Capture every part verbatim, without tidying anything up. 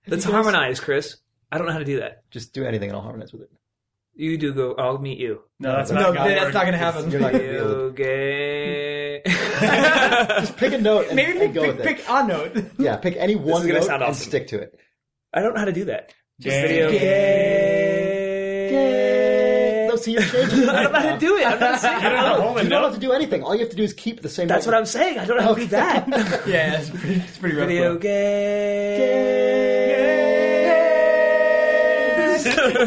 Let's harmonize, Chris. I don't know how to do that. Just do anything and I'll harmonize with it. You do go. I'll meet you. No, that's No, not. that's gonna not going to happen. You're not going to be able to. Okay. Just pick a note and, Maybe and pick, go pick, with it. pick a note. Yeah, pick any one is gonna note sound and awesome. stick to it. I don't know how to do that. Just Gay. video. Gay. No, see, you're changing. I don't know how to do it. I'm not saying. You don't have to hold You it don't up. have to do anything. All you have to do is keep the same. That's note. what I'm saying. I don't know how to do that. Yeah, it's pretty, it's pretty rough. Video bro. games.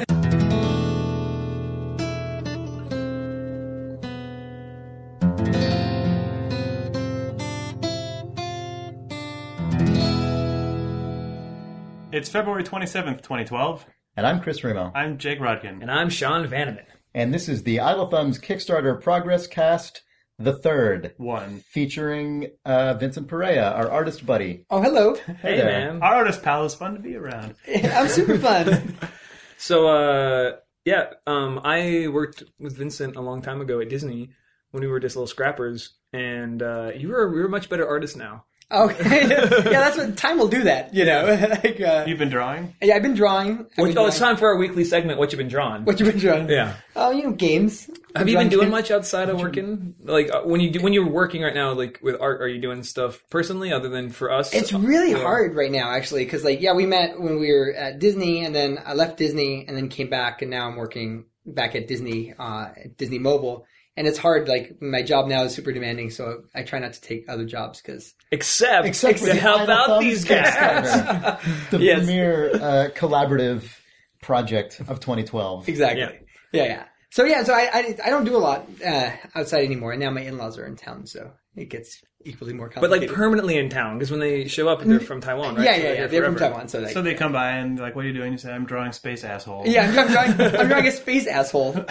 It's February twenty-seventh, twenty twelve. And I'm Chris Remo. I'm Jake Rodkin. And I'm Sean Vanneman. And this is the Idle Thumbs Kickstarter Progress Cast, the third, One. featuring uh, Vincent Perea, our artist buddy. Oh, hello. Hey, there. man. Our artist pal is fun to be around. I'm super fun. So, uh, yeah, um, I worked with Vincent a long time ago at Disney when we were just little scrappers, and uh, you were you're a much better artist now. Okay. Yeah, that's what time will do that, you know. like, uh, You've been drawing? yeah, I've been drawing. I've What, been oh, it's drawing. time for our weekly segment. What you been drawing? What you been drawing? Yeah. Oh, you know, games. Have you been Drawing doing games. much outside of working? Like uh, when you do, when you're working right now, like with art, are you doing stuff personally other than for us? It's really Yeah. hard right now, actually, because like, yeah, we met when we were at Disney, and then I left Disney, and then came back, and now I'm working back at Disney, uh, at Disney Mobile, and it's hard. Like my job now is super demanding, so I try not to take other jobs because Except, Except for to the help Idle out Thumbs these guys. Kickstarter, the Yes. premier uh, collaborative project of twenty twelve. exactly, Yeah. yeah, yeah. So yeah, so I I, I don't do a lot uh, outside anymore, and now my in-laws are in town, so it gets equally more But complicated. like permanently in town, because when they show up, they're from Taiwan, right? yeah, So yeah, they're yeah. here They're from forever. Taiwan, so like, So they come by and like, what are you doing? You say, I'm drawing space asshole. yeah, I'm, I'm drawing, I'm drawing a space asshole. A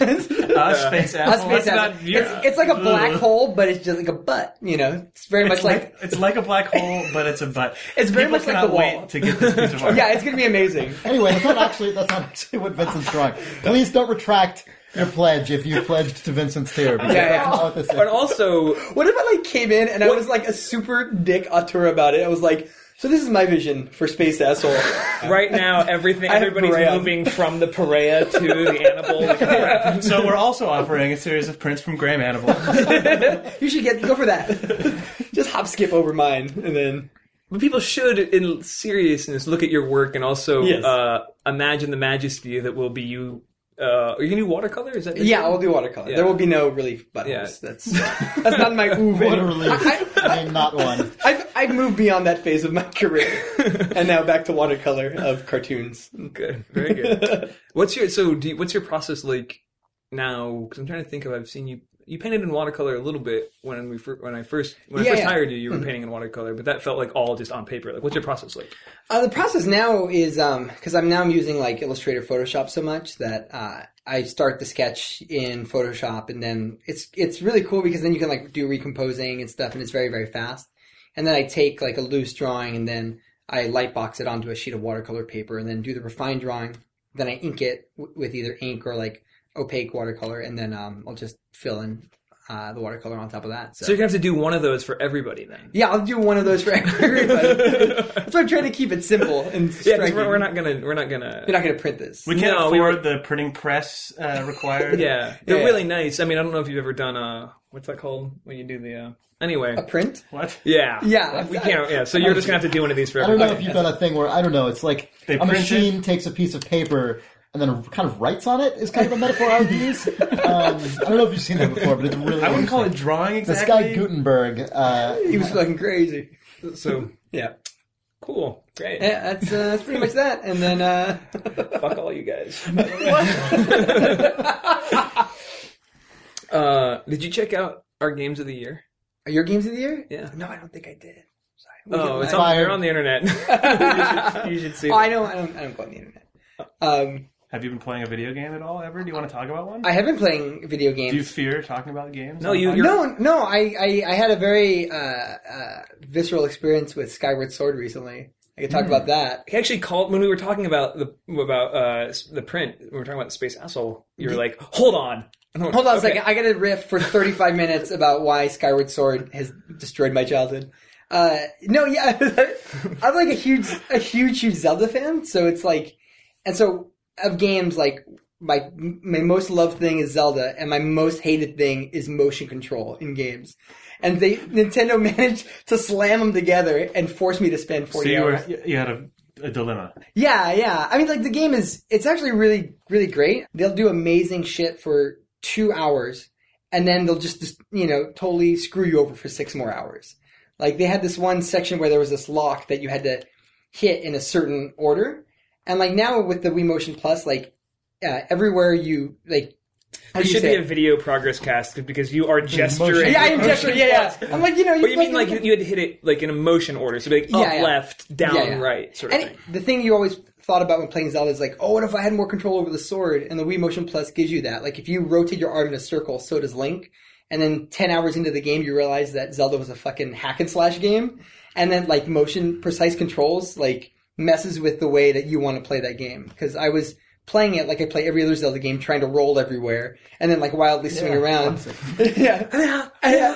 space A asshole. space That's asshole. not- yeah. It's, it's like a black Ugh. hole, but it's just like a butt. You know, it's very much It's like, like, it's like a black hole, but it's a butt. It's very People much like cannot the wall. wait to get this piece of art. yeah, it's gonna be amazing. Anyway, that's not actually that's not actually what Vincent's drawing. Please don't retract your pledge if you pledged to Vincent's tier. Because Yeah, that's yeah. not what this is. But also, What if I like came in and I was like a super dick auteur about it? I was like, so this is my vision for space asshole. right now, everything I have everybody's Perea. moving from the Perea to the Annabelle. So we're also offering a series of prints from Graham Annable. You should get go for that. Just hop skip over mine and then But people should, in seriousness, look at your work and also Yes. uh, imagine the majesty that will be you. Uh, are you gonna do watercolor? Is that yeah, I'll do watercolor. Yeah. There will be no relief buttholes. Yeah. That's that's not my move. Literally, I, I mean, not one. I've I've moved beyond that phase of my career, and now back to watercolor of cartoons. Good, very good. What's your so? Do you, what's your process like now? Because I'm trying to think of. I've seen you. You painted in watercolor a little bit when we fir- when I first when I Yeah, first yeah. hired you. You were painting in watercolor, but that felt like all just on paper. Like, what's your process like? Uh, the process now is um because I'm now I'm using like Illustrator, Photoshop so much that uh, I start the sketch in Photoshop, and then it's it's really cool because then you can like do recomposing and stuff, and it's very very fast. And then I take like a loose drawing, and then I lightbox it onto a sheet of watercolor paper, and then do the refined drawing. Then I ink it w- with either ink or like opaque watercolor, and then um I'll just fill in uh, the watercolor on top of that. So you're gonna have to do one of those for everybody then. Yeah, I'll do one of those for everybody. That's why I'm trying to keep it simple and Yeah, striking. because we're, we're not gonna we're not gonna. You're not going to print this. We can't No, we afford were- the printing press uh, required. Yeah, they're Yeah. really nice. I mean, I don't know if you've ever done uh what's that called when you do the uh anyway. A print? What? Yeah, Yeah. we can't. Yeah, so you're just gonna have to do one of these for I don't everybody. know if you've done a thing where I don't know. It's like They a print machine takes a piece of paper and then kind of writes on it. Is kind of a metaphor I would use. Um, I don't know if you've seen that before, but it's really. I wouldn't call it interesting. drawing This exactly. guy Gutenberg. Uh, He was fucking crazy. So Yeah. cool, great. Yeah, that's, uh, that's pretty much that. And then, uh, Fuck all you guys. uh, did you check out our games of the year? are your games of the year? Yeah. No, I don't think I did. Sorry. Oh, it's I, on, Fired. they're on the internet. you, should, you should see. oh, I them. know. I don't, I don't go on the internet. Um, Have you been playing a video game at all ever? Do you want to talk about one? I have been playing video games. Do you fear talking about games? No, you- on- you're- no, no, I, I, I had a very uh, uh, visceral experience with Skyward Sword recently. I could talk about that. He actually called when we were talking about the about uh, the print. We were talking about the Space Asshole. You were like, "Hold on, I don't- Hold on a okay. second. I got to riff for thirty-five minutes about why Skyward Sword has destroyed my childhood. Uh, no, yeah, I'm like a huge, a huge, huge Zelda fan. So it's like, and so of games, like my my most loved thing is Zelda, and my most hated thing is motion control in games. And they Nintendo managed to slam them together and force me to spend So forty you, hours. were, you had a, a dilemma. Yeah, yeah. I mean, like the game is, it's actually really, really great. They'll do amazing shit for two hours, and then they'll just, just you know, totally screw you over for six more hours. Like they had this one section where there was this lock that you had to hit in a certain order, and like now with the Wii Motion Plus, like uh, everywhere you like. How There do you should say be it? a video progress cast because you are gesturing. Yeah, I am gesturing. Yeah, yeah. I'm like, you know, But you mean like like you had to hit it like in a motion order, so it'd be like up, Yeah, yeah. left, down, Yeah, yeah. right, sort of And thing. the thing you always thought about when playing Zelda is like, oh, what if I had more control over the sword? And the Wii Motion Plus gives you that. Like, if you rotate your arm in a circle, so does Link. And then ten hours into the game, you realize that Zelda was a fucking hack and slash game. And then, like, motion precise controls, like, messes with the way that you want to play that game. Because I was playing it like I play every other Zelda game, trying to roll everywhere, and then, like, wildly swing Yeah, around. classic. yeah.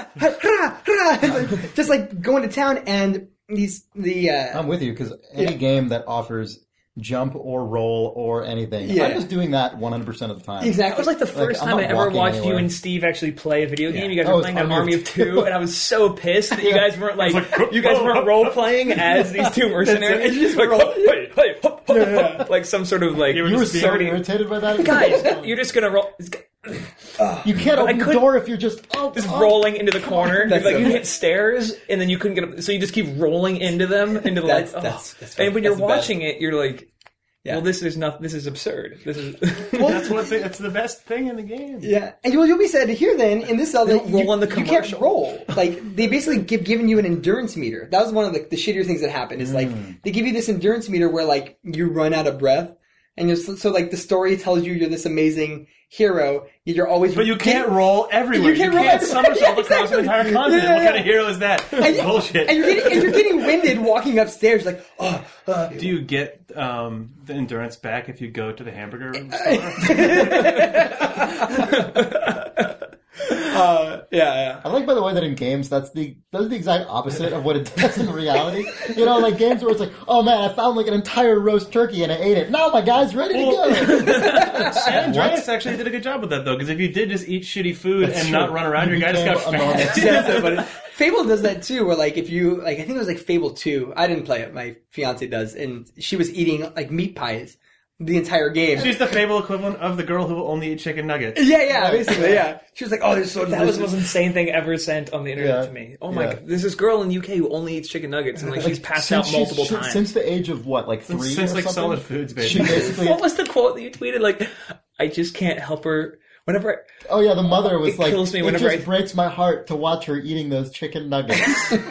Like, just, like, going to town, and these, the, uh... I'm with you because any Yeah. game that offers jump or roll or anything, Yeah. I'm just doing that one hundred percent of the time. That Exactly. was like the first I'm time not I ever walking watched you anywhere. and Steve actually play a video game. Yeah. You guys Oh, were it's playing an Army Army of of Two, and I was so pissed that you guys weren't like, like, you guys weren't role playing as these two mercenaries. You just like, roll- hey, hey, hop, hop, hop, like some sort of like You You were just so being- irritated by that. guys. You're just gonna roll. You can't open the couldn't- door if you're just oh, Just oh. rolling into the corner. That's like so- you hit stairs, and then you couldn't get up. So you just keep rolling into them, into the That's- like. that's- oh. that's and when you're that's the best. watching it, you're like, Yeah. well, this is not. This is absurd. This is. That's what. The, that's the best thing in the game. Yeah, and you'll, you'll be sad to hear then in this Zelda, They don't roll you, on the you can't commercial. roll. Like they basically give given you an endurance meter. That was one of the, the shittier things that happened. Is like they give you this endurance meter where like you run out of breath, and you're so, so like the story tells you you're this amazing hero. You're always But you can't roll everywhere. You can't roll everywhere. somersault Yeah, across the entire exactly. continent. Yeah, What yeah. kind of hero is that? and, you- Bullshit. And you're getting and you're getting winded walking upstairs. Like oh, uh, Do you get um, the endurance back if you go to the hamburger store? uh, yeah, yeah. I like, by the way, that in games, that's the that's the exact opposite of what it does in reality. You know, like games where it's like, oh man, I found like an entire roast turkey and I ate it. Now my guy's ready to go. San Andreas actually did a good job with that, though, because if you did just eat shitty food That's and true. not run around, You your guy just got became a normal- fat. Yeah, so funny. Fable does that too, where like if you like, I think it was like Fable two. I didn't play it. My fiance does, and she was eating like meat pies the entire game. She's the Fable equivalent of the girl who will only eat chicken nuggets. yeah, yeah, basically, yeah. She was like, "Oh, they're so That was the delicious." most insane thing ever sent on the internet Yeah. to me. Oh my Yeah. god, there's this girl in the U K who only eats chicken nuggets, and like she's passed Since out she's- multiple she- times. Since the age of what, like three Since or like something? solid foods, baby. She basically. What was the quote that you tweeted? Like, I just can't help her. Whenever, I, Oh yeah, the mother was It like, kills me it whenever just I- breaks my heart to watch her eating those chicken nuggets.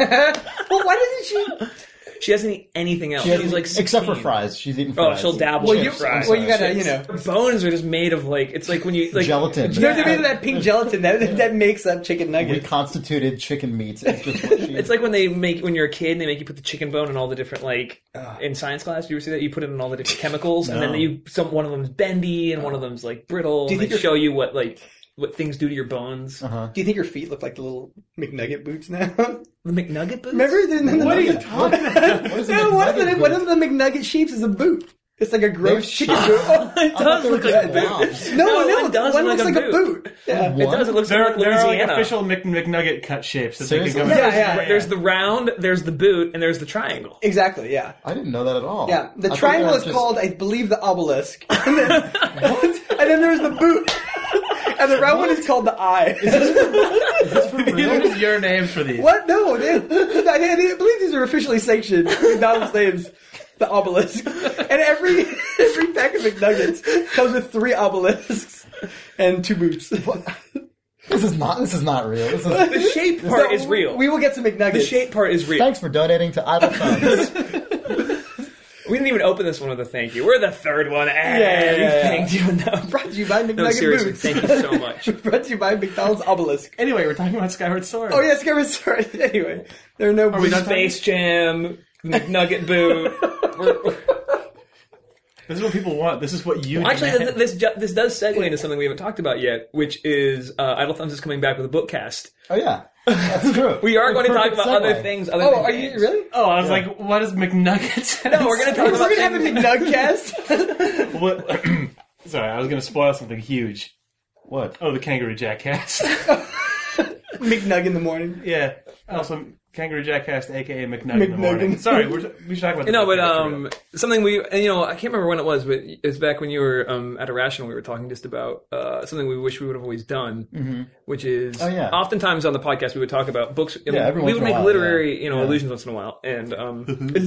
Well, why doesn't she? she doesn't eat anything else. She She's hasn't- like sixteen. except for fries. She's eating Oh, fries. she'll dabble Well, in you, fries. well, you gotta, you Chips. know. Her bones are just made of like it's like when you like Gelatin. There's a bit of that pink gelatin that that makes up chicken nuggets. Reconstituted chicken meats. It's just what she It's like when they make when you're a kid, and they make you put the chicken bone in all the different like in science class. Do you ever see that? You put it in all the different chemicals, and then No. you some one of them's bendy and one of them's like brittle. Do you and they think show you what like what things do to your bones. Uh-huh. Do you think your feet look like the little McNugget boots now? The McNugget boots. Remember? The, the, What are you talking about? What is a No, one of, the, McNugget one boot? of the McNugget shapes is a boot. It's like a They're gross chicken shaped. boot. Oh, It I thought does they were look like a just boot. blobs. no, No, no, it does one look looks like like a a boot. Yeah. It does. It looks There, like there are like Louisiana. official Mc, McNugget cut shapes that Seriously? they can go. Yeah, yeah, yeah. There's the round, there's the boot, and there's the triangle. Exactly, yeah. I didn't know that at all. Yeah, the I thought triangle they is were called, I believe, the obelisk. And then, and then there's the boot. And the round one is called the eye. just- for These real? are just your names for these. What? No, they, I, I believe these are officially sanctioned. McDonald's names the obelisk. And every every pack of McNuggets comes with three obelisks and two boots. This is not. This is not real. This is, The shape part is real. We will get some McNuggets. The shape part is real. thanks for donating to Idle Thumbs. We didn't even open this one with a thank you. We're the third one. And yeah, yeah. thank you. No, Brought to you by McNugget no seriously, Boots. thank you so much. Brought to you by McDonald's obelisk. Anyway, we're talking about Skyward Sword. Oh, yes, Skyward Sword. Anyway, there are no Are we done Space Jam, McNugget boot. We're- This is what people want. This is what you Actually, demand. this, this ju- this does segue into something we haven't talked about yet, which is uh, Idle Thumbs is coming back with a bookcast. Oh yeah. That's true. We are A going to talk perfect about other segue. things. Other Oh, than are you games. really? Oh, I was Yeah. like, what is McNuggets? No, we're going to talk We're about gonna have a things- McNugcast. What? Sorry, I was going to spoil something huge. What? Oh, the Kangaroo Jack cast. McNug in the morning. Yeah. Also, Kangaroo Jack cast, aka McNug in the McNug morning. in- Sorry, we're, we should talk about. The No, but podcast for real. um, something we, and, you know, I can't remember when it was, but it was back when you were um, at Irrational. We were talking just about uh, something we wish we would have always done, Mm-hmm. which is, Oh, yeah. oftentimes on the podcast we would talk about books. I mean, Yeah, every we once would in a make while, literary, yeah. you know, Yeah. allusions once in a while, and um, I mean,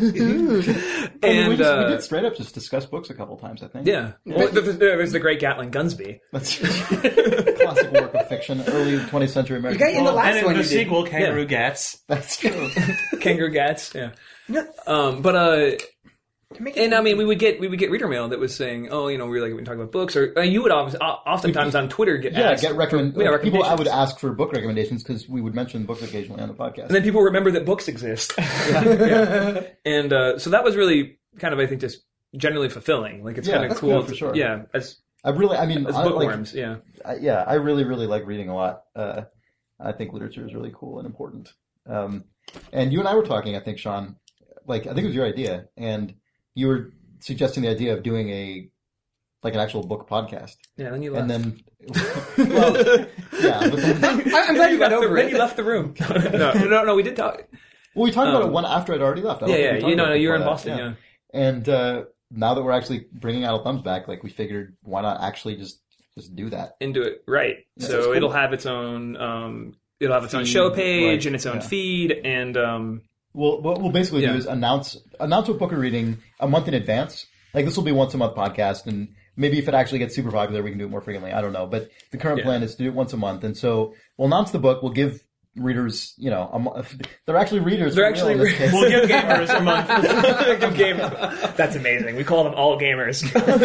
we, and just, uh, we did straight up just discuss books a couple times, I think. yeah. Well, there- there's the great Gatlin Gunsby. That's classic work of fiction, early twentieth century American. got in the film. last and in one the you did. sequel, Kangaroo Gats. That's true. Kangaroo Gats, yeah. Um, but uh, and I mean, we would get we would get reader mail that was saying, oh, you know, we like when we talk about books, or uh, you would obviously, oftentimes on Twitter get Yeah, asked get recommend. for- yeah, like, people I would recommendations. ask for book recommendations because we would mention books occasionally on the podcast. And then people remember that books exist. Yeah. And uh, so that was really kind of, I think, just generally fulfilling. Like, it's Yeah, kind of that's cool. good, for sure. Yeah, as, I really, I mean, as I, like, bookworms, yeah. I, yeah, I really, really like reading a lot. Uh, I think literature is really cool and important. Um, and you and I were talking, I think, Sean, like, I think it was your idea, and you were suggesting the idea of doing a, like, an actual book podcast. Yeah, then you left. And then, well, yeah, but then, I'm glad you got left the, over Then it. you left the room. no, no, no, we did talk. well, we talked about Um, it one after I'd already left. I don't Yeah, think yeah, we talked you know, about it you were in before Boston, that. yeah. And uh, now that we're actually bringing out a thumbs back, like, we figured, why not actually just just do that? Into it, right. Yeah, so that's cool. it'll have its own, um, it'll have its own Feed, show page right, and its own yeah. feed, and um, Well, what we'll basically Yeah. do is announce announce what book we're reading a month in advance. Like, this will be once a month podcast, and maybe if it actually gets super popular, we can do it more frequently. I don't know, but the current Yeah. plan is to do it once a month, and so we'll announce the book. We'll give readers, you know, a mo- they're actually readers. They're for real actually in this re- case. We'll give gamers a month. Give game. That's amazing. We call them all gamers.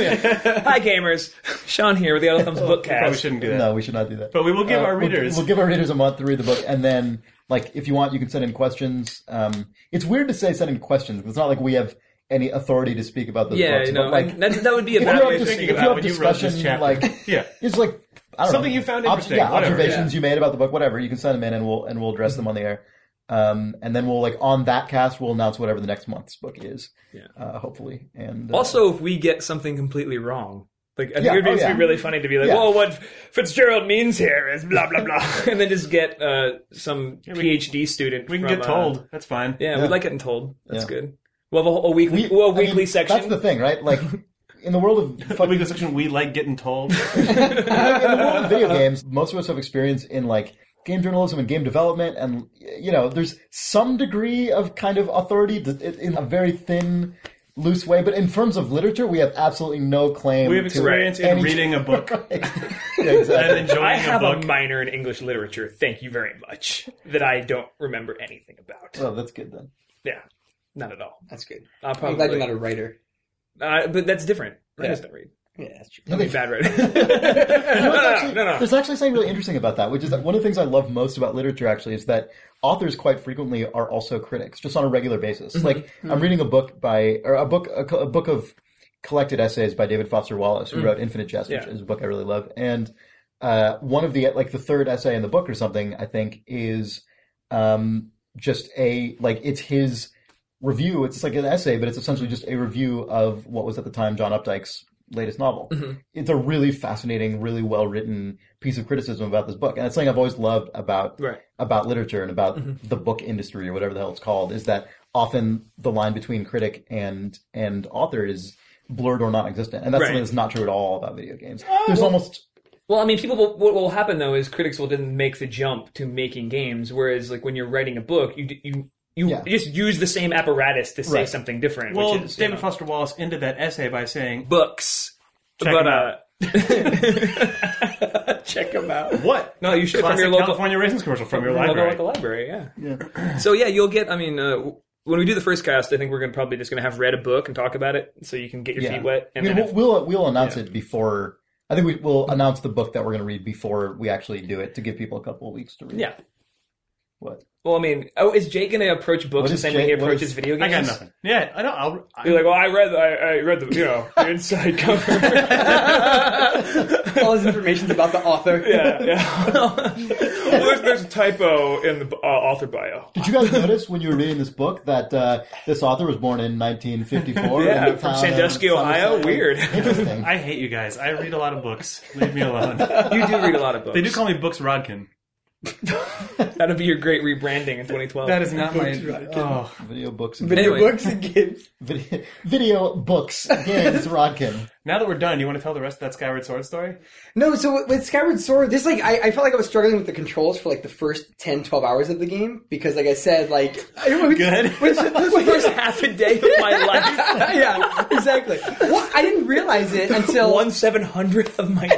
Hi, gamers. Sean here with the Other Thumbs Probably Bookcast. shouldn't do that. No, we should not do that. But we will give Uh, our we'll- readers. We'll, give our readers a month to read the book, and then, like, if you want, you can send in questions. Um, it's weird to say send in questions, because it's not like we have any authority to speak about those Yeah, books. you know, but, like, and that, that would be a if you bad have way of dis- thinking if about you it. have when you wrote this discussion, chapter. like, Yeah. it's like, I don't Something know, you found Ob- interesting, yeah, whatever, observations you made about the book, whatever. You can send them in, and we'll and we'll address them on the air. Um, and then we'll, like, on that cast, we'll announce whatever the next month's book is. Yeah. Uh, hopefully, and uh, Also, if we get something completely wrong, like I think Yeah, it would be, oh, yeah. be really funny to be like, Yeah. "Well, what Fitzgerald means here is blah blah blah," and then just get uh, some we- PhD student. We can from, get uh, told. That's fine. yeah, Yeah. we like getting told. That's Yeah. good. We'll have a, a weekly, we, well, a I mean, weekly section. That's the thing, right? Like, in the world of The fucking weekly section, we like getting told. in the world of video games, most of us have experience in, like, game journalism and game development, and, you know, there's some degree of kind of authority to, in a very thin, loose way. But in terms of literature, we have absolutely no claim. We have to experience in any- reading a book yeah, and exactly. enjoying I a have a book. minor in English literature. Thank you very much. That I don't remember anything about. Well, that's good then. Yeah, not at all. That's good. I'll I'm probably, glad you're not a writer. uh, but that's different. Writers don't read. Yeah, that's true. I'll be bad writer. You know, no, it's no, actually- no, no. There's actually something really interesting about that, which is that one of the things I love most about literature, actually, is that authors quite frequently are also critics, just on a regular basis. Mm-hmm. Like, I'm reading a book by, or a book, a, co- a book of collected essays by David Foster Wallace, who wrote Infinite Jest, which Mm. Yeah. is a book I really love. And uh, one of the, like, the third essay in the book or something, I think, is um, just a, like, it's his review. It's like an essay, but it's essentially just a review of what was at the time John Updike's latest novel. Mm-hmm. It's a really fascinating, really well written piece of criticism about this book, and it's something I've always loved about Right. about literature and about Mm-hmm. the book industry or whatever the hell it's called. Is that often the line between critic and and author is blurred or non-existent, and that's Right. something that's not true at all about video games. Oh, There's well- almost Well, I mean, people will, what will happen though is critics will then make the jump to making games, whereas like when you're writing a book, you you you Yeah. just use the same apparatus to say Right. something different. Well, which is, you David know, Foster Wallace ended that essay by saying, books, Check but 'em uh, check them out. "What? No, you should from Classic your local California raisins commercial from your from library." Local, local library, yeah. yeah. So yeah, you'll get. I mean, uh, when we do the first cast, I think we're gonna probably just gonna have read a book and talk about it, so you can get your yeah. feet wet. I And mean, then we'll, if- we'll we'll announce it before. I think we will announce the book that we're going to read before we actually do it to give people a couple of weeks to read. yeah, What? Well, I mean, oh, is Jake going to approach books What the is same way he Jake- what approaches is- video I games? got nothing. Yeah, I don't. I'll, I, You're like, well, I read, I, I read the, you know, the inside cover. All his information's about the author. yeah, yeah. well, there's, there's a typo in the uh, author bio. Did you guys notice when you were reading this book that uh, this author was born in nineteen fifty-four? Yeah, in the from town of Sandusky, Ohio? Somerset? Weird. Interesting. I hate you guys. I read a lot of books. Leave me alone. You do read a lot of books. They do call me Books Rodkin. That'll be your great rebranding in twenty twelve. That is not my. Oh. Video books. And Video Anyway. books and games. Video, video books. Games. Rodkin. Now that we're done, you want to tell the rest of that Skyward Sword story? No, so with- with Skyward Sword, this like I, I felt like I was struggling with the controls for like the first ten, twelve hours of the game because, like I said, like Good. Which, the first half a day of my life. yeah, exactly. Well, I didn't realize it until One seven hundredth of my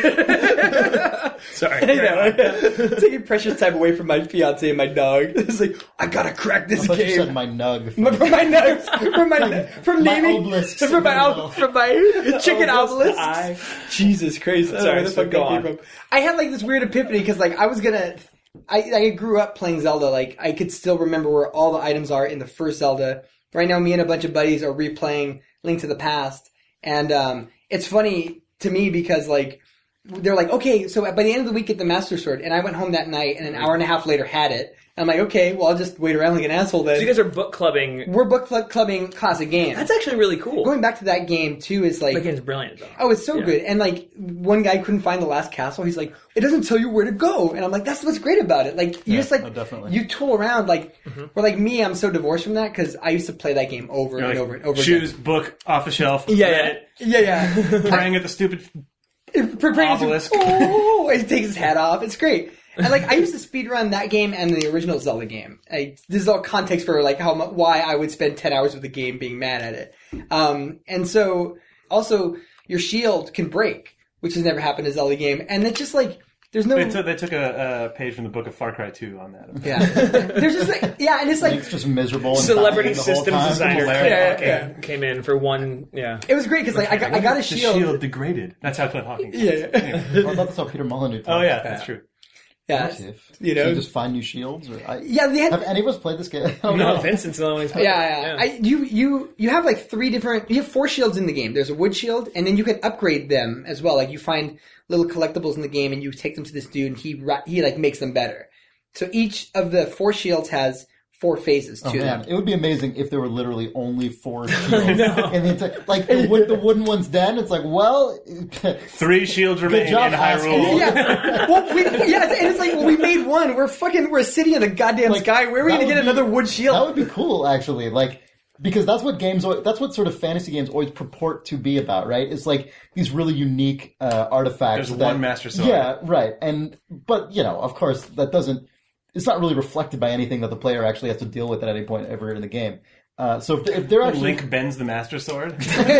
year. Sorry. I know, taking precious time away from my fiance and my dog. It's like I gotta crack this I thought you game. said my nug. My- from my nuts, from my from my naming, obelisks from my in the ob- middle. from my chicken Obelisk obelisks. eye. Jesus Christ! I don't know Sorry, where the so fuck go that came on. from. I had like this weird epiphany because like I was gonna, I I grew up playing Zelda. Like I could still remember where all the items are in the first Zelda. Right now, me and a bunch of buddies are replaying Link to the Past, and um, it's funny to me because like they're like, okay, so by the end of the week get the Master Sword, and I went home that night, and an hour and a half later had it. I'm like, okay, well I'll just wait around like an asshole then. So you guys are book clubbing. We're book club clubbing classic games. That's actually really cool. Going back to that game too is like That game's brilliant, though. oh, it's so Yeah. good. And like one guy couldn't find the last castle. He's like, it doesn't tell you where to go. And I'm like, that's what's great about it. Like you Yeah, just like no, definitely. you tool around. Like, Mm-hmm. or like me, I'm so divorced from that because I used to play that game over You're and like, over and over. Choose book off the shelf. Yeah, read yeah. it, again. Yeah, yeah. praying at the stupid. Preparing to- Obelisk. Oh, he takes his hat off. It's great. And like I used to speedrun that game and the original Zelda game. I, this is all context for like how mu- why I would spend ten hours with the game being mad at it. Um, and so also your shield can break, which has never happened in a Zelda game. And it's just like there's no They took, they took a, a page from the book of Far Cry two on that. yeah. There's just like yeah, and it's like Link's just miserable. And Celebrity dying the whole systems time. designer Malaria Claire Hawking. yeah, came in for one. Yeah. it was great because like I got, I got a The shield. shield degraded. That's how Clint Hawking. Yeah, yeah. Anyway. Oh, that's how Peter Molyneux. Oh yeah, that's true. Yeah, If, you do know. you just find new shields? Or I, yeah. They had, have any of us played this game? I don't No, know. Vincent's the only one. yeah, yeah. I, you you you have like three different. You have four shields in the game. There's a wood shield, and then you can upgrade them as well. Like you find little collectibles in the game, and you take them to this dude, and he ra- he like makes them better. So each of the four shields has four phases to Oh man, them. it would be amazing if there were literally only four shields in the entire, like the, wood, the wooden one's dead. It's like, well, Three shields remain job, in Hyrule. asshole. Yeah, well, we, yeah, and it's like well, we made one. We're fucking, we're a city in the goddamn Like, sky. Where are we that gonna would get be- another wood shield? that would be cool, actually. Like, because that's what games, al- that's what sort of fantasy games always purport to be about, right? It's like these really unique uh, artifacts. There's that- one Master Sword. Yeah, right. And but you know, of course, that doesn't. It's not really reflected by anything that the player actually has to deal with at any point ever in the game. Uh, so if, if they're actually Link bends the Master Sword,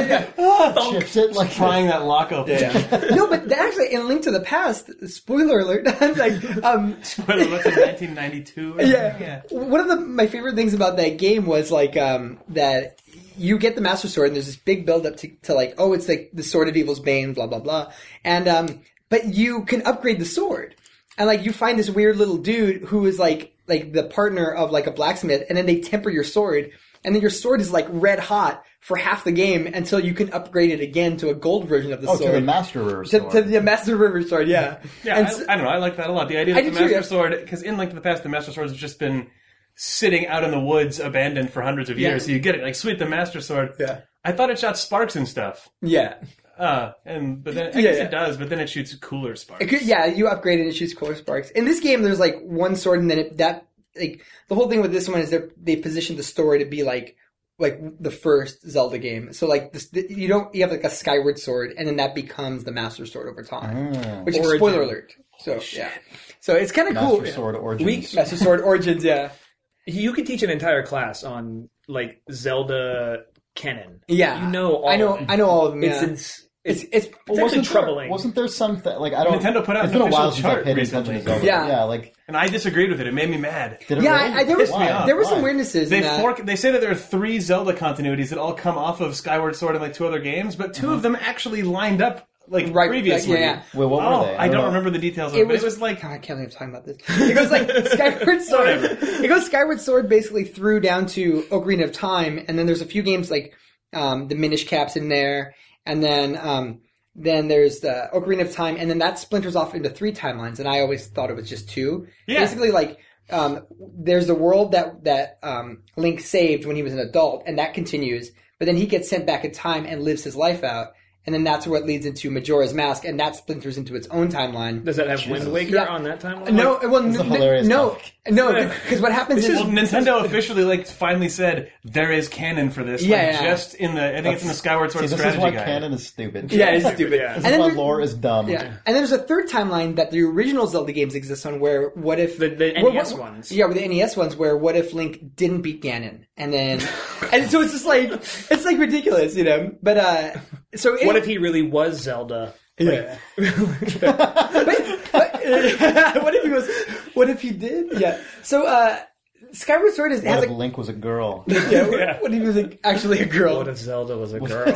chips it like prying that lock open. no, but the- actually, in Link to the Past, spoiler alert, like, um, Spoiler, what's in nineteen ninety-two? yeah. One of the my favorite things about that game was like um, that you get the Master Sword and there's this big build up to, to like oh it's like the Sword of Evil's Bane blah blah blah and um, but you can upgrade the sword and like you find this weird little dude who is like like the partner of like a blacksmith and then they temper your sword and then your sword is like red hot for half the game until you can upgrade it again to a gold version of the oh sword. to the Master River to, sword. to the Master River sword, yeah. Yeah, And I, so- I don't know. I like that a lot. The idea I that do the too, Master yeah. Sword, because in Link to the Past, the Master Sword has just been sitting out in the woods, abandoned for hundreds of Yeah. years. So you get it, like, sweet, the Master Sword. Yeah. I thought it shot sparks and stuff. yeah. Uh, and but then I Yeah, guess yeah. it does, but then it shoots cooler sparks. It could- yeah, you upgrade it and it shoots cooler sparks. In this game, there's like one sword, and then it, that like the whole thing with this one is they they positioned the story to be like like the first Zelda game. So like this, you don't you have like a Skyward Sword, and then that becomes the Master Sword over time. Ah. Which is Origin. spoiler alert. So yeah, so it's kind of cool. Master Sword Origins. We- Master Sword Origins, yeah, You could teach an entire class on like Zelda canon. yeah. You know all I know, of them. I know all of them. It's Yeah. ins- it's it's it's it's Wasn't actually there- troubling. Wasn't there something like I don't? Nintendo put out It's an been a while official since I chart paid attention recently. to Zelda. Yeah. yeah, like And I disagreed with it. It made me mad. did it yeah. really? I, I, there was Pissed me off. there were some Why? weirdnesses. They in that. fork, They say that there are three Zelda continuities that all come off of Skyward Sword and like two other games, but 2 Uh-huh. of them actually lined up like Right, previously. like, yeah, Wait, what oh, were they? I don't know. remember the details of It it. But was- it was like God, I can't believe I'm talking about this. It goes like Skyward Sword. It goes Skyward Sword basically through down to Ocarina of Time, and then there's a few games like um, the Minish Cap's in there, and then um, then there's the Ocarina of Time, and then that splinters off into three timelines. And I always thought it was just two. Yeah. Basically, like um, there's the world that that um, Link saved when he was an adult, and that continues. But then he gets sent back in time and lives his life out. And then that's what leads into Majora's Mask, and that splinters into its own timeline. Does that have Wind Waker Yeah. on that timeline? No, well, It's a n- n- hilarious no, topic. no, because what happens is well, Nintendo officially like finally said there is canon for this. Yeah, like, yeah. just in the I think it's in the Skyward Sword See, this strategy is why guide. canon is stupid. yeah, it's stupid. Yeah. This And is then why there- lore is dumb. yeah, and then there's a third timeline that the original Zelda games exist on, where what if The- the what- N E S what- ones. Yeah, with the N E S ones, where what if Link didn't beat Ganon, and then and so it's just like it's like ridiculous, you know. But uh, so it, What if he really was Zelda? Yeah. but, but, what if he was? What if he did? Yeah. So uh, Skyward Sword is, What has if a Link was a girl? yeah. What, what if he was like, actually a girl? What if Zelda was a girl?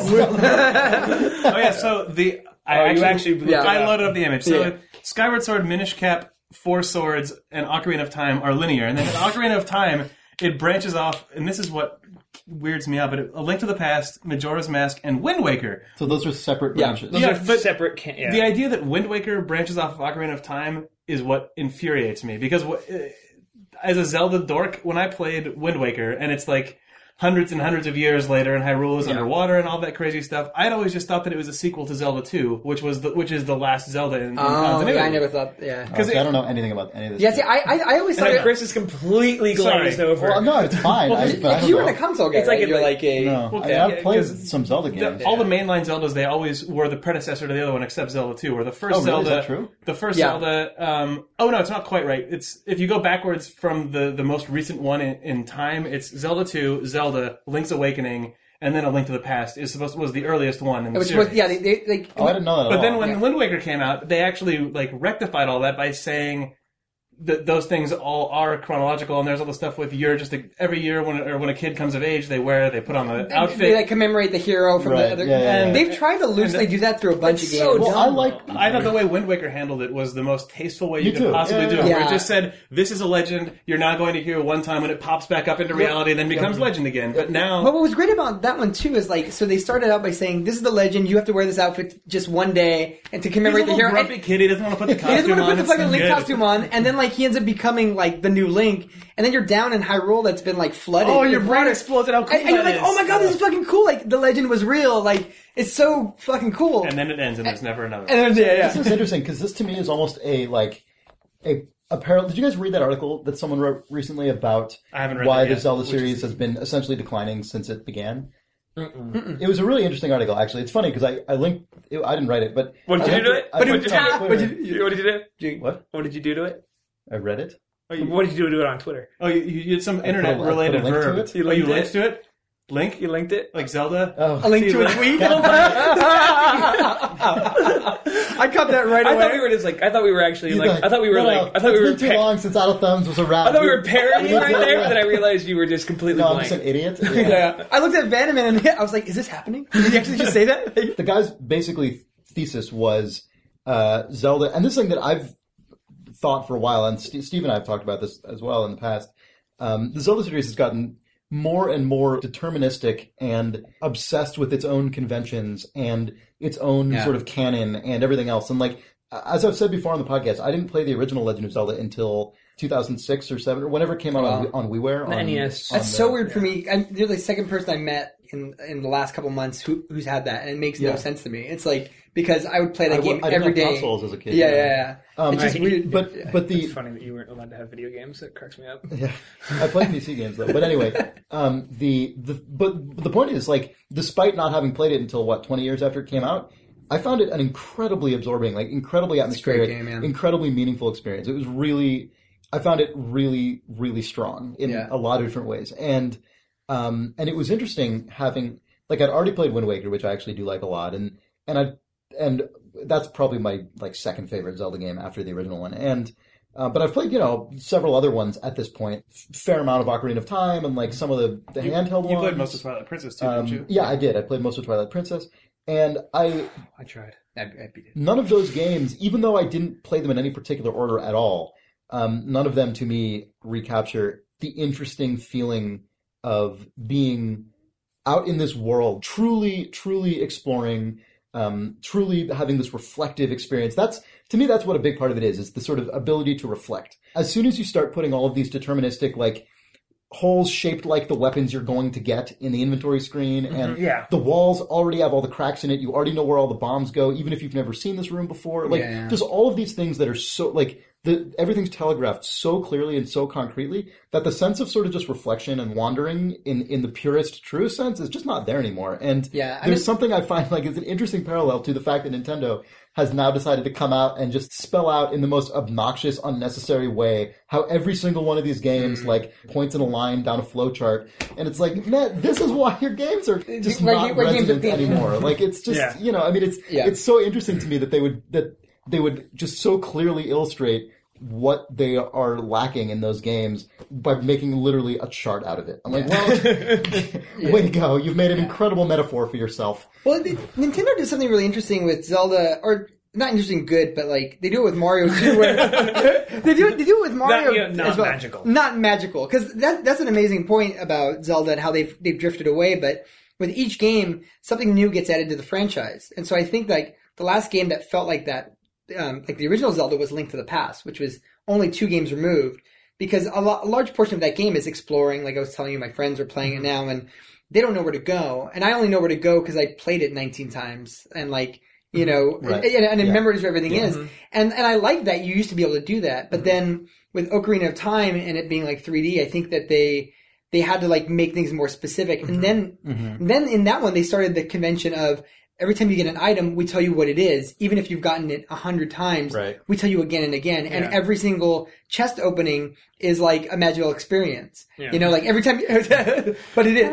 Oh yeah, so the I Oh, you actually actually looked it I up. loaded up the image. So Yeah. Skyward Sword, Minish Cap, Four Swords, and Ocarina of Time are linear, and then in Ocarina of Time it branches off, and this is what weirds me out. But it, A Link to the Past, Majora's Mask, and Wind Waker. So those are separate Yeah. branches. Those Yeah, are but separate. Can- yeah. The idea that Wind Waker branches off of Ocarina of Time is what infuriates me, because wh- uh, as a Zelda dork, when I played Wind Waker, and it's like hundreds and hundreds of years later, and Hyrule is underwater and all that crazy stuff, I'd always just thought that it was a sequel to Zelda two, which was the, which is the last Zelda in, in Oh, continuity. yeah, I never thought. Yeah. Oh, see, it- I don't know anything about any of this. Yeah. See, I I, I always And thought then it, Chris is completely glazed Sorry. over. Well, no, it's fine. I, but I because don't you were know. a console guy. It's like right? a- You're like a. No, Okay, I, I've yeah, played 'cause some Zelda games. All the mainline Zeldas, they always were the predecessor to the other one, except Zelda two, or the first Oh, really? Is Zelda. that true? The first Yeah. Zelda. Um, oh no, it's not quite right. It's if you go backwards from the the most recent one in, in time, it's Zelda two, Zelda, Link's Awakening, and then A Link to the Past is supposed was the earliest one in the Which series. was yeah. They, they, they, Oh, I didn't know that. But at then all. when Yeah. Wind Waker came out, they actually like rectified all that by saying that those things all are chronological, and there's all the stuff with you're just a, every year when or when a kid comes of age, they wear they put on the They, outfit. they like commemorate the hero from Right, the other. yeah, yeah, and yeah. they've tried to loosely do that through a bunch It's of so games. well, I dumb, like. I thought the way Wind Waker handled it was the most tasteful way you Me could too. possibly Yeah, do yeah, it. Where yeah. it just said, "This is a legend. You're not going to hear one time when it pops back up into reality, and then becomes legend again." But now, But what was great about that one too is like, so they started out by saying, "This is the legend. You have to wear this outfit just one day and to he's a commemorate the little hero." grumpy And- kid. He doesn't want to put the He doesn't costume want to on. put the It's fucking Link good. costume on, and then like he ends up becoming like the new Link, and then you're down in Hyrule that's been like flooded. Oh, your with brain water. explodes at how cool and, and you're that like, is. "Oh my god, this is fucking cool!" Like the legend was real. Like it's so fucking cool. And then it ends, and there's never another. And then, yeah, This yeah. is interesting because this to me is almost a like a a parallel. Did you guys read that article that someone wrote recently about I haven't read why that the yet, Zelda which series is- has been essentially declining since it began? It was a really interesting article, actually. It's funny because I, I linked. It, I didn't write it, but What did I you do to linked it? I What linked did it on you- Twitter. what did you- what did you do? What? What did you do to it? I read it. What did you do to it on Twitter? Oh, you, you did some put a- internet I put a related link to verb. it. You oh, you linked linked it? to it? Link? You linked it? Like Zelda? Oh, A link See, to a like- tweet. I caught that right I away. thought we were just like I thought we were actually He's like, I thought we were no, like no, I thought we it's were been too pa- long since Idle Thumbs was around. I thought we were Dude, parodying you right know, there, yeah. but then I realized you were just completely No, I'm blank. just an idiot. Yeah. Yeah. I looked at Vanderman and I was like, "Is this happening? Did he actually just say that?" The guy's basically thesis was uh, Zelda, and this is something that I've thought for a while, and Steve, Steve and I have talked about this as well in the past. Um, the Zelda series has gotten more and more deterministic and obsessed with its own conventions and its own Yeah. sort of canon and everything else. And like, as I've said before on the podcast, I didn't play the original Legend of Zelda until two thousand six or seven or whenever it came out Wow. on, on WiiWare. The on, N E S. on That's the- so weird for me. I'm, you're the second person I met in in the last couple months who who's had that, and it makes Yeah. no sense to me. It's like because I would play that I, game I didn't every have day. consoles as a kid. Yeah, yeah, yeah. Um, it's just I- weird. But but the It's funny that you weren't allowed to have video games. That cracks me up. Yeah, I play P C games though. But anyway, um, the the but the point is like, despite not having played it until what twenty years after it came out, I found it an incredibly absorbing, like incredibly atmospheric, game, yeah. incredibly meaningful experience. It was really, I found it really really strong in Yeah. a lot of different ways, and um, and it was interesting having like I'd already played Wind Waker, which I actually do like a lot, and and I and that's probably my like second favorite Zelda game after the original one, and. Uh, but I've played, you know, several other ones at this point. Fair amount of Ocarina of Time and like some of the, the handheld You ones. played most of Twilight Princess too, Um, didn't you? yeah, I did. I played most of Twilight Princess, and I I tried. I, I beat it. None of those games, even though I didn't play them in any particular order at all, um, none of them to me recapture the interesting feeling of being out in this world, truly, truly exploring, um, truly having this reflective experience. That's, to me, that's what a big part of it is, is the sort of ability to reflect. As soon as you start putting all of these deterministic, like, holes shaped like the weapons you're going to get in the inventory screen, and yeah. the walls already have all the cracks in it. You already know where all the bombs go, even if you've never seen this room before. Like, Yeah, yeah. just all of these things that are so, like, the, everything's telegraphed so clearly and so concretely that the sense of sort of just reflection and wandering in, in the purest, truest sense is just not there anymore. And Yeah, I there's mean- something I find like is an interesting parallel to the fact that Nintendo has now decided to come out and just spell out in the most obnoxious, unnecessary way how every single one of these games Mm. like points in a line down a flowchart, and it's like, man, this is why your games are just Why- not why games are resonant being- anymore. Like, it's just Yeah. you know, I mean, it's Yeah. it's so interesting to me that they would that they would just so clearly illustrate what they are lacking in those games by making literally a chart out of it. I'm like, well, way to go! You've made an incredible metaphor for yourself. Well, the, Nintendo did something really interesting with Zelda, or not interesting, good, but like they do it with Mario too. Where they do it, they do it with Mario Not- yeah, not as well. magical. Not magical, because that that's an amazing point about Zelda and how they've they've drifted away. But with each game, something new gets added to the franchise, and so I think like the last game that felt like that, um, like the original Zelda, was Link to the Past, which was only two games removed, because a, lo- a large portion of that game is exploring. Like I was telling you, my friends are playing it now, and they don't know where to go, and I only know where to go because I played it nineteen times, and like. You know, Right. and, and it Yeah. remembers where everything is. And and I like that you used to be able to do that. But then with Ocarina of Time and it being like three D, I think that they they had to like make things more specific. And then then in that one they started the convention of every time you get an item, we tell you what it is, even if you've gotten it a hundred times. Right. We tell you again and again. And Yeah. every single chest opening is like a magical experience. Yeah. You know, like every time but it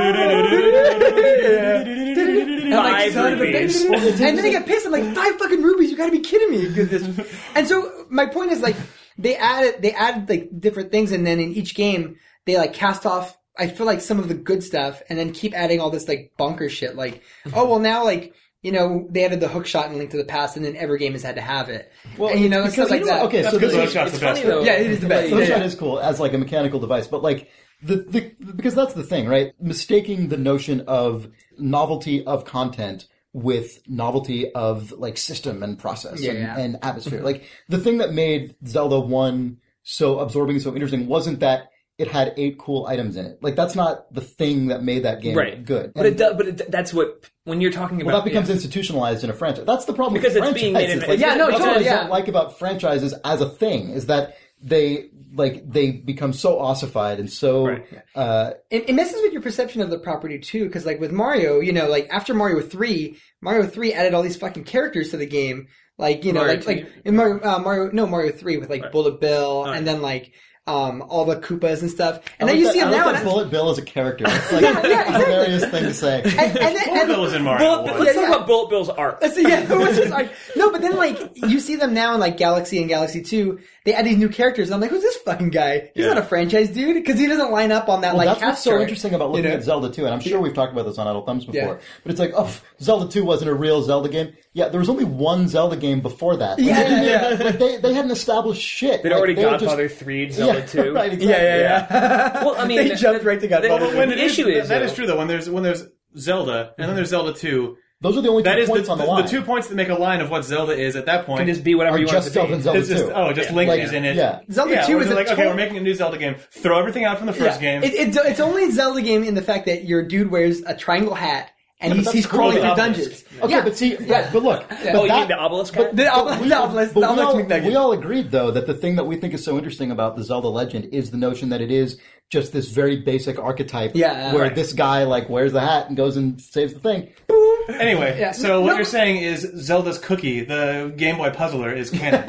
is. And, like, Five son of a rubies. bitch. And then they get pissed. I'm like, five fucking rubies. You gotta be kidding me. 'Cause this- And so my point is like, they added, they added like different things, and then in each game they like cast off. I feel like some of the good stuff, and then keep adding all this like bonker shit. Like, oh well, now like you know they added the hook shot and Link to the Past, and then every game has had to have it. Well, and, you know because stuff like you know- that. okay, That's so because this the is, shot's it's the best. funny though. Yeah, it is the best. the Yeah, shot yeah. is cool as like a mechanical device, but like the, the because that's the thing, right? Mistaking the notion of novelty of content with novelty of like system and process Yeah, and, yeah. and atmosphere. Like the thing that made Zelda one so absorbing and so interesting wasn't that it had eight cool items in it. Like that's not the thing that made that game Right. good. But And- it does, but it, that's what when you're talking about well, that becomes yeah. institutionalized in a franchise. That's the problem Because with it's being made franchises. in- Like, Yeah, no, that's what totally, I yeah. don't like about franchises as a thing is that they like they become so ossified and so Right. uh, It, it messes with your perception of the property too, because like with Mario, you know, like after Mario three, Mario three added all these fucking characters to the game, like you know, Mario like two. like in Mario, uh, Mario, no Mario three with like Right. Bullet Bill, Right. and then like um all the Koopas and stuff, and I then like you that, see I them like now, that and, I- Bullet Bill as a character. It's like Yeah, yeah, a exactly. hilarious thing to say. and, and then Bullet and, Bill was in Mario Bullet, one. let's Yeah, talk yeah. about Bullet Bill's art. So, yeah, which is like, no, but then like you see them now in like Galaxy and Galaxy two, they add these new characters, and I'm like, who's this fucking guy? He's Yeah. not a franchise dude because he doesn't line up on that Well, like that's cast what's so chart, interesting about looking you know? at Zelda two, and I'm sure we've talked about this on Adult Thumbs before. Yeah. But it's like, oh, Zelda two wasn't a real Zelda game. Yeah, there was only one Zelda game before that. Like, Yeah, they didn't- yeah, yeah. Like they they hadn't established shit. They'd Like, already they were just- Godfather three, Zelda yeah, two. right? Exactly. Yeah, yeah, yeah. Well, I mean, they the- jumped right to Godfather. the- When The it is- issue is, that though- is true though. When there's when there's Zelda and then there's Zelda two, Those are the only two that is points the, on the the, line. the two points that make a line of what Zelda is at that point. Can just be whatever are you want it just to Zelda be. and Zelda It's just two. oh, just Yeah. Link Like, is in it. yeah. Zelda yeah, two we're is a like, okay, total- we're making a new Zelda game. Throw everything out from the first Yeah. game. It, it, it's only a Zelda game in the fact that your dude wears a triangle hat and Yeah, but he's, that's he's cool. crawling The through obelisk. dungeons. Okay, yeah. but see, Yeah. right, but look, Yeah. but Oh, you that, mean the obelisk? But, The but obelisk- we, the obelisk- but the we obelisk all, McNugget. we all agreed, though, that the thing that we think is so interesting about the Zelda legend is the notion that it is just this very basic archetype Yeah, where right. this guy, like, wears the hat and goes and saves the thing. Anyway, Yeah. so what No. you're saying is Zelda's cookie, the Game Boy Puzzler, is canon.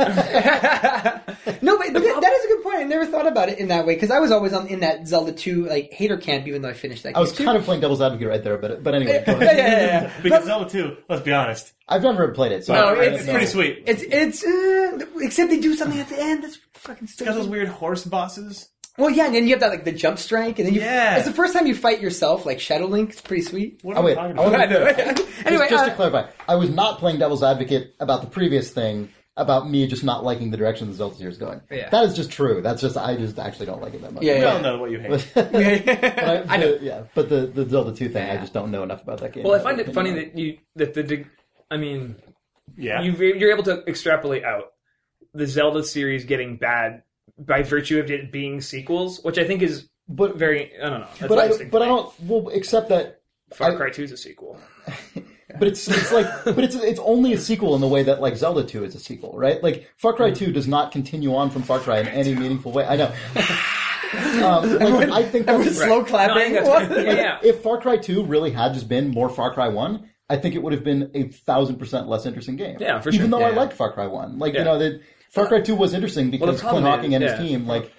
No, but, but that that is a good point. I never thought about it in that way because I was always on in that Zelda two like hater camp, even though I finished that. I game was too. kind of playing devil's advocate right there, but but anyway, go yeah, ahead. yeah, yeah, yeah. because But- Zelda two, let's be honest, I've never played it, so No, I don't it's know. pretty sweet. It's it's uh, except they do something at the end that's fucking It's got those stupid. weird horse bosses. Well, yeah, and then you have that like the jump strike, and then you. Yeah. It's the first time you fight yourself, like Shadow Link. It's pretty sweet. What Oh are we wait, talking I about? want I know. to Anyway, just, just uh, to clarify, I was not playing devil's advocate about the previous thing about me just not liking the direction the Zelda series is going. Yeah. That is just true. That's just I just actually don't like it that much. Yeah, We yeah. all know what you hate. But, I, I know. the- yeah, but the the Zelda two thing, I Yeah. just don't know enough about that game. Well, I find it funny that you that the dig- I mean, Yeah. you you're able to extrapolate out the Zelda series getting bad by virtue of it being sequels, which I think is but very I don't know. That's but I interesting but to I me. don't well accept that. Far I- Cry two is a sequel. But it's it's like but it's it's only a sequel in the way that like Zelda two is a sequel, right? Like Far Cry two does not continue on from Far Cry in any meaningful way. I know. um, like, I think Everyone that's slow No, I clapping. think that's What? yeah, yeah. if Far Cry two really had just been more Far Cry one, I think it would have been a thousand percent less interesting game. Yeah, for Even sure. though I Yeah. liked Far Cry one, like Yeah. you know, the Far Cry two was interesting because problem Clint Hawking is- and yeah. his team, like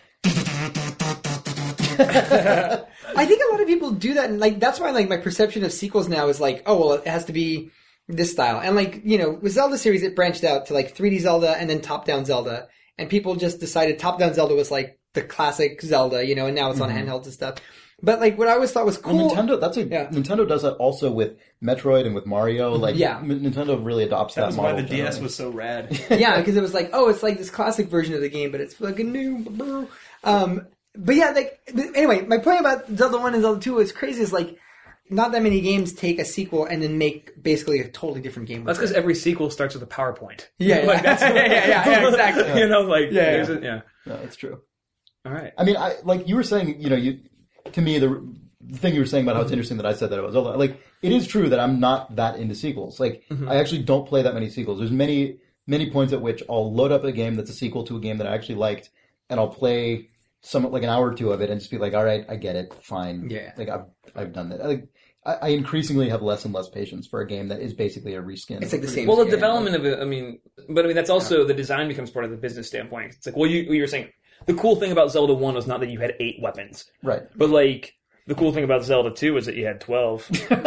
I think a lot of people do that, and like that's why like my perception of sequels now is like, oh well, it has to be this style, and like you know, with Zelda series, it branched out to like three D Zelda and then top-down Zelda, and people just decided top-down Zelda was like the classic Zelda, you know, and now it's on handhelds and stuff. But like what I always thought was well, cool. Nintendo. That's a Yeah. Nintendo does that also with Metroid and with Mario. Like Yeah. M- Nintendo really adopts that, That was why model. the D S generally. was so rad. Yeah, because it was like, oh, it's like this classic version of the game, but it's fucking new. Um, but yeah, like anyway, my point about Zelda One and Zelda Two is crazy. Is like not that many games take a sequel and then make basically a totally different game. That's with because it. every sequel starts with a PowerPoint. Yeah, yeah. Like, that's, Yeah, yeah, yeah, yeah, exactly. You know, like Yeah, there's yeah. A, yeah. No, that's true. All right. I mean, I like you were saying. You know, you to me the, the thing you were saying about how it's interesting that I said that about Zelda. Like, it is true that I'm not that into sequels. Like, I actually don't play that many sequels. There's many many points at which I'll load up a game that's a sequel to a game that I actually liked, and I'll play some like an hour or two of it and just be like, all right, I get it, fine. Yeah. Like I've I've done that. Like, I, I increasingly have less and less patience for a game that is basically a reskin. It's like the same. Well, the Yeah. development of it, I mean, but I mean, that's also the design becomes part of the business standpoint. It's like, well, you, you were saying the cool thing about Zelda one was not that you had eight weapons, Right. but like the cool thing about Zelda two was that you had twelve. you, know,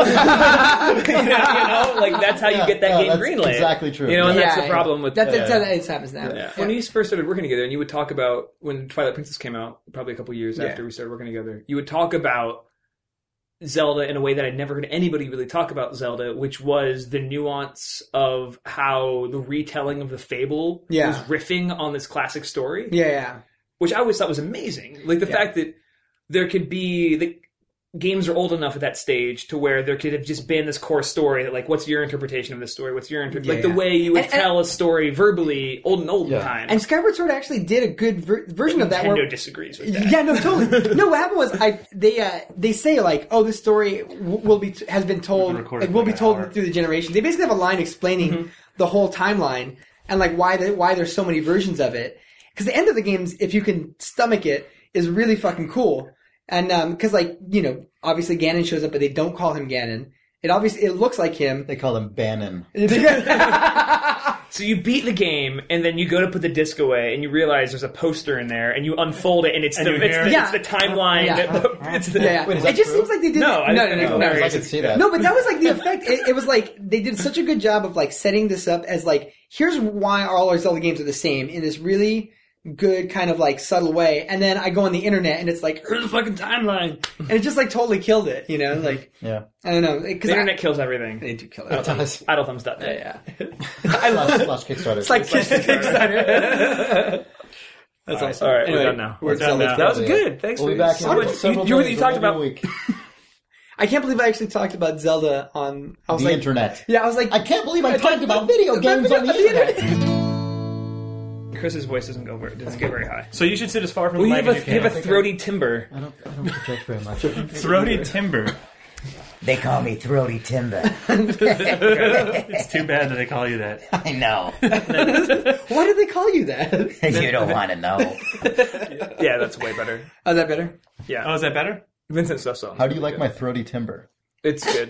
you know, like that's how you Yeah, get that yeah, game that's greenlit. exactly true. You know, and Yeah. that's Yeah, the yeah. problem with That, uh, that's how that it happens now. Yeah. When we first started working together, and you would talk about when Twilight Princess came out, probably a couple years Yeah. after we started working together, you would talk about Zelda in a way that I'd never heard anybody really talk about Zelda, which was the nuance of how the retelling of the fable Yeah. was riffing on this classic story, Yeah, yeah. which I always thought was amazing. Like the Yeah. fact that there could be the games are old enough at that stage to where there could have just been this core story that like, what's your interpretation of this story? What's your inter- Yeah, like the yeah. way you would And- and- tell a story verbally, old and olden Yeah. times. And Skyward Sword actually did a good ver- version of that. Nintendo Where, disagrees with that. yeah, no, totally. No, what happened was I they uh, they say like, oh, this story w- will be has been told, Been recorded like, will for be like an told hour. through the generation. They basically have a line explaining Mm-hmm. the whole timeline and like why the, why there's so many versions of it. Because the end of the games, if you can stomach it, is really fucking cool. And because like you know, obviously Ganon shows up, but they don't call him Ganon. It obviously it looks like him. They call him Bannon. So you beat the game, and then you go to put the disc away, and you realize there's a poster in there, and you unfold it, and it's And the you it's hear- the, Yeah. it's the timeline. Yeah. that the- it's the, Yeah, yeah. Wait, is it that just true? seems like they did. No, it. I- no, I no, think no, Larry no. I can see that. No, but that was like the effect. It, it was like they did such a good job of like setting this up as like here's why all our Zelda games are the same in this really good kind of like subtle way. And then I go on the internet and it's like here's the fucking timeline, and it just like totally killed it. You know, like Yeah. I don't know because the internet kills everything. they do kill It it. does. idle thumbs dot net. Yeah, yeah. I love Slash, it. slash Kickstarter. It's like Kickstarter. That's All right, awesome. all right, Anyway, we're done now. We're We're done Zelda. now. That was Yeah. good. Thanks We'll for be back so in much. several You, you, days you or talked maybe a about week. I can't believe I actually talked about Zelda on. I was The like, internet. yeah, I was like, I can't believe I talked about video games on the internet. Chris's voice doesn't go very, doesn't get very high. So you should sit as far from Well, the you mic have as a you you can. have a throaty timber. I don't, I don't project very much. Throaty timber. They call me Throaty Timber. It's too bad that they call you that. I know. why did they call you that? You don't want to know. Yeah, that's way better. Oh, is that better? Yeah, Oh, is that better? Vincent stuff so. How do you like my throaty timber? It's good.